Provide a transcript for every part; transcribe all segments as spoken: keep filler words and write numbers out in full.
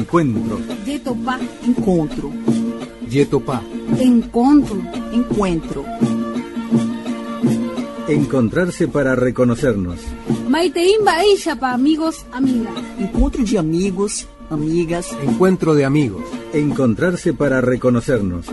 encuentro. Yetopá, encontro. Yetopá. Encontro, encuentro. Encontrarse para reconocernos. Maiteimba Eishapa, amigos, amigas. Encontro de amigos, amigas. Encuentro de amigos. Encontrarse para reconocernos.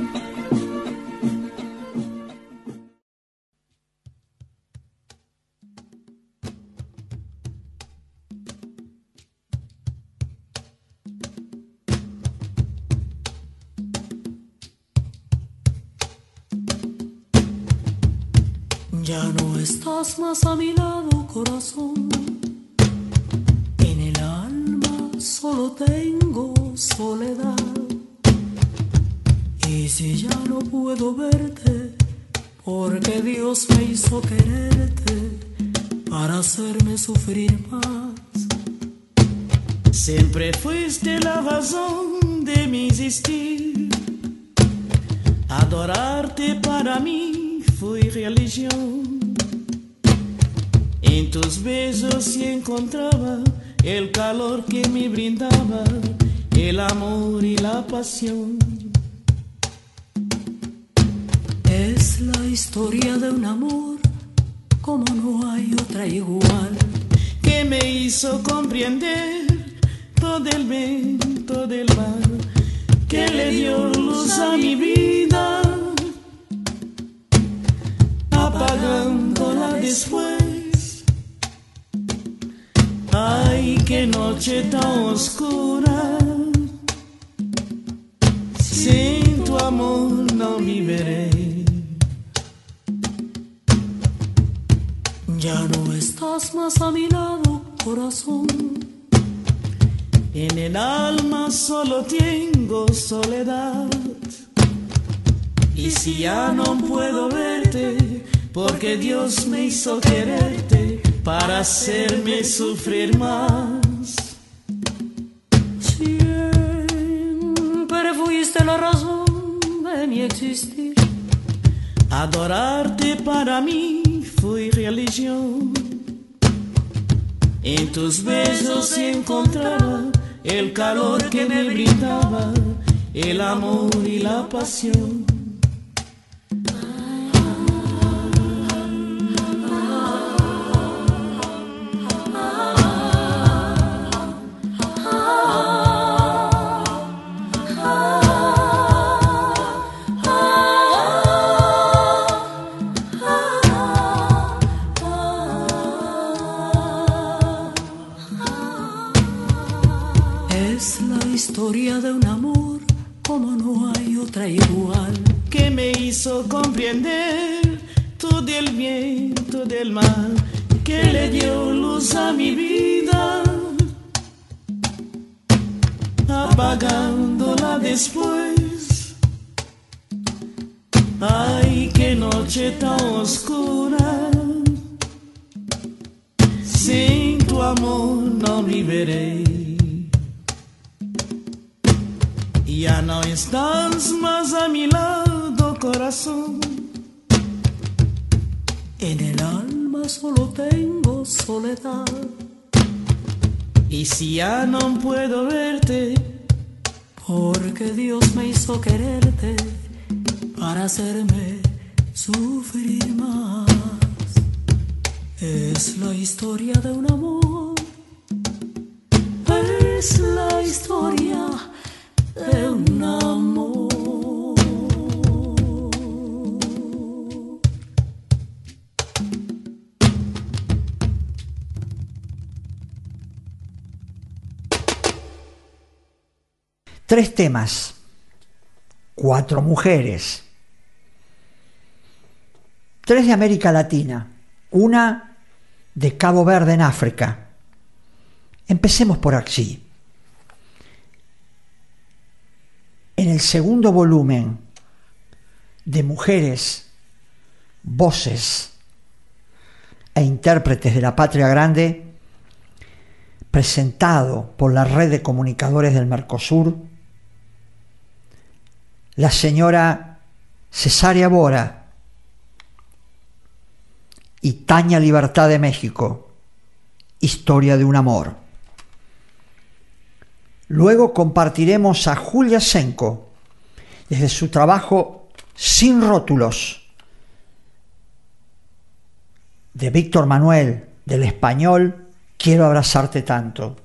Ya no estás más a mi lado, corazón. En el alma solo tengo soledad. Y si ya no puedo verte, porque Dios me hizo quererte para hacerme sufrir más. Siempre fuiste la razón de mi existir. Adorarte para mí fue religión. En tus besos sí encontraba el calor que me brindaba, el amor y la pasión. Es la historia de un amor como no hay otra igual, que me hizo comprender todo el bien, todo el mal, que le dio luz a mi vida, apagándola después. Ay, qué noche tan oscura, sin tu amor no viviré. Ya no estás más a mi lado, corazón. En el alma solo tengo soledad. Y si ya no puedo verte, porque Dios me hizo quererte para hacerme sufrir más. Siempre fuiste la razón de mi existir. Adorarte para mí fue religión. En tus besos encontraba el calor que me brindaba, el amor y la pasión. Es la historia de un amor como no hay otra igual, que me hizo comprender todo el bien, todo el mal, que le dio luz a mi vida, apagándola después. Ay, qué noche tan oscura, sin tu amor no viviré. Ya no estás más a mi lado, corazón. En el alma solo tengo soledad. Y si ya no puedo verte, porque Dios me hizo quererte para hacerme sufrir más. Es la historia de un amor. Es la historia de un amor. Tres temas, cuatro mujeres, tres de América Latina, una de Cabo Verde en África. Empecemos por aquí. En el segundo volumen de Mujeres, Voces e Intérpretes de la Patria Grande, presentado por la Red de Comunicadores del Mercosur, la señora Cesárea Bora y Tania Libertad de México, Historia de un amor. Luego compartiremos a Julia Senko desde su trabajo Sin rótulos, de Víctor Manuel, del español Quiero abrazarte tanto.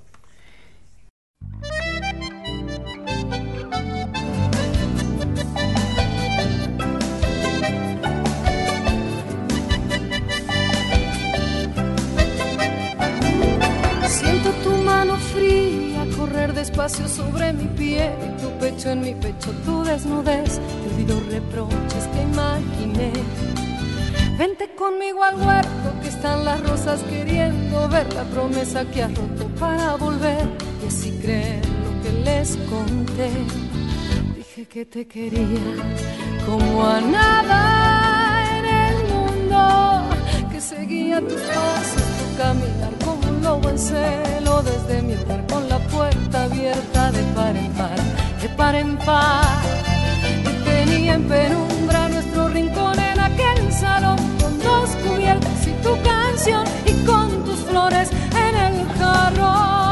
Siento tu mano fría correr despacio sobre mi piel y tu pecho en mi pecho, tu desnudez. Te olvido reproches que imaginé. Vente conmigo al huerto que están las rosas queriendo ver la promesa que has roto para volver y así creer lo que les conté. Dije que te quería como a nada en el mundo, que seguía tus pasos, tu caminar como un lobo en celo desde mi hogar con la puerta abierta de par en par, de par en par. Y tenía en penumbra nuestro rincón en aquel salón con dos cubiertos y tu canción y con tus flores en el jarrón.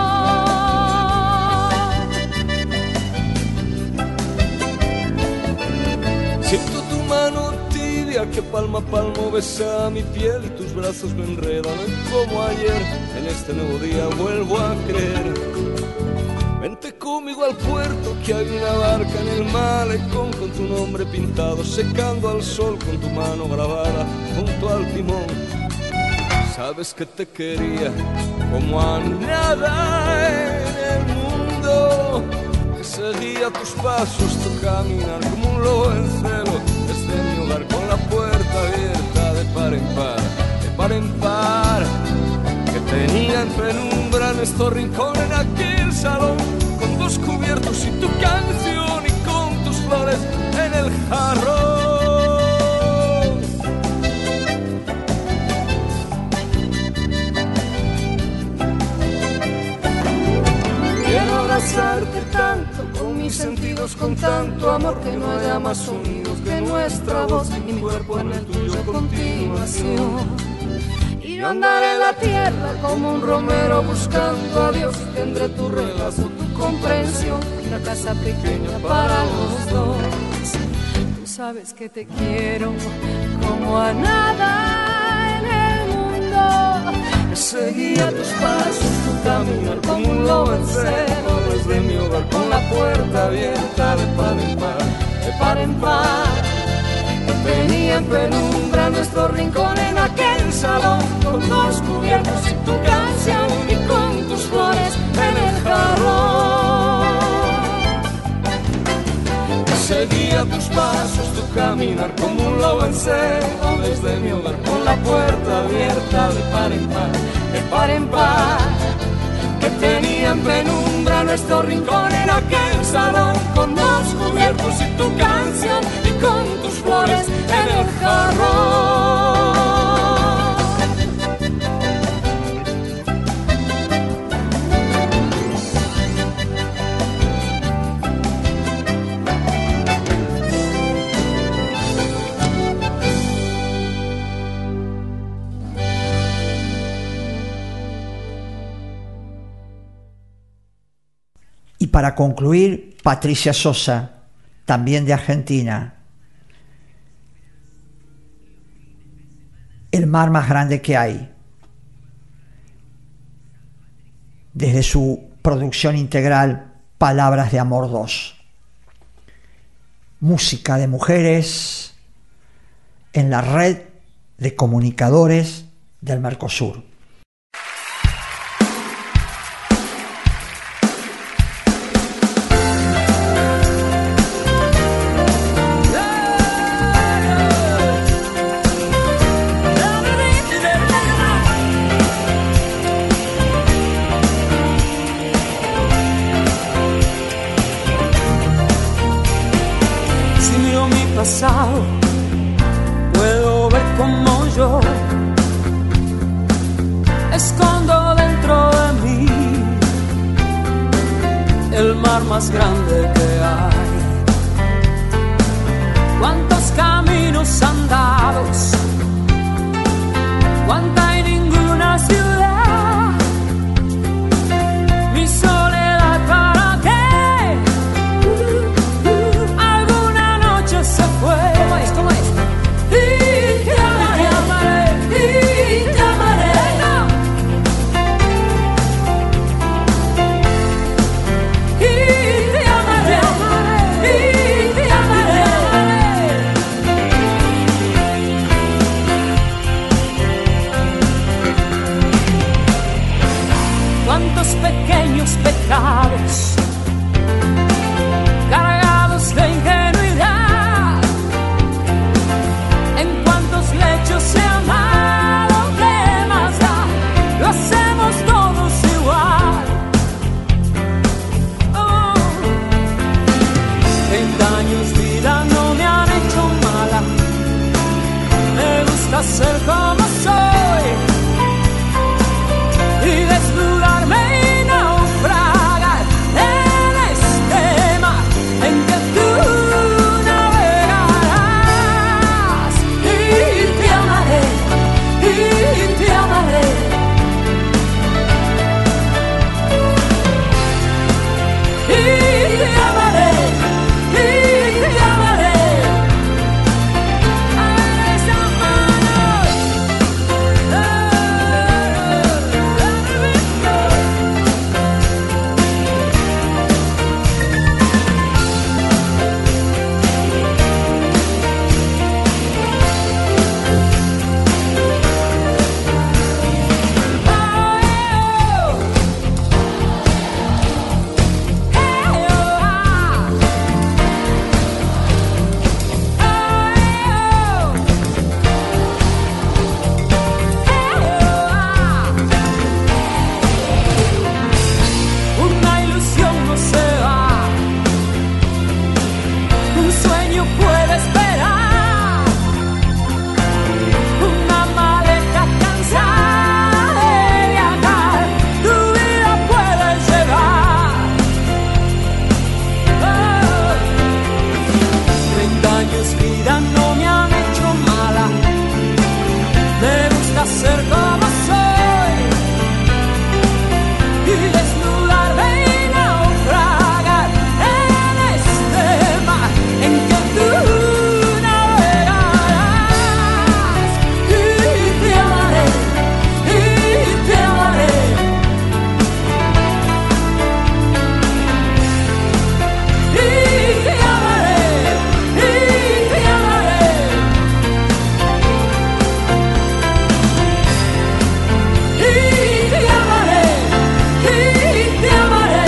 Siento tu mano tibia que palmo a palmo besa mi piel y tus brazos me enredan como ayer. En este nuevo día vuelvo a creer. Vente conmigo al puerto que hay una barca en el malecón con tu nombre pintado secando al sol con tu mano grabada junto al timón. Sabes que te quería como a nada en el mundo, que seguía tus pasos, tu caminar como un lobo en celo desde mi hogar con la puerta abierta de par en par, de par en par. Que tenía en penumbra nuestro rincón en aquel salón con dos cubiertos y tu canción y con tus flores en el jarrón. Quiero abrazarte tanto con mis sentidos, con tanto amor que no haya más sonidos que nuestra voz y mi cuerpo en el tuyo a continuación. Y yo andaré en la tierra como un romero buscando a Dios. Tendré tu regazo, tu comprensión, una casa pequeña para los dos. Tú sabes que te quiero como a nada en el mundo. Seguía tus pasos, tu caminar como un lobo en celo desde mi hogar con la puerta abierta de par en par, de par en par. Tenía en penumbra nuestro rincón en aquel salón con dos cubiertos y tu canción y con tus flores en el jarrón. Seguía tus pasos, tu caminar como un lobo en celo desde mi hogar con la puerta abierta de par en par, de par en par. Que tenía en penumbra nuestro rincón en aquel salón con dos cubiertos y tu canción y con tus flores en el jarrón. Y para concluir, Patricia Sosa, también de Argentina. El mar más grande que hay. Desde su producción integral Palabras de Amor dos. Música de mujeres en la red de comunicadores del Mercosur. Puedo ver como yo escondo dentro de mí el mar más grande que hay. Cuántos caminos andados, cuánta y ninguna ciudad, mi soledad para qué. cuántos pequeños pecados cargados de ingenuidad, en cuántos lechos se ha amado, ¿qué más da? Lo hacemos todos igual. Oh. treinta años vida no me han hecho mala, me gusta ser como soy y desnudarme y naufragar en este mar en que tú navegarás. Y te amaré, y te amaré, y te amaré, y te amaré. Una ilusión no se va, un sueño puede esperar, una maleta cansada de viajar, tu vida puede llevar. Oh. treinta años vida no me han hecho mala, me gusta ser como soy y desnudarme y naufragar en este mar en que tú navegarás. Y te amaré, y te amaré, y te amaré, y te amaré, y te amaré, y te amaré.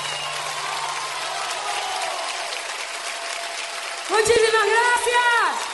Muchísimas gracias.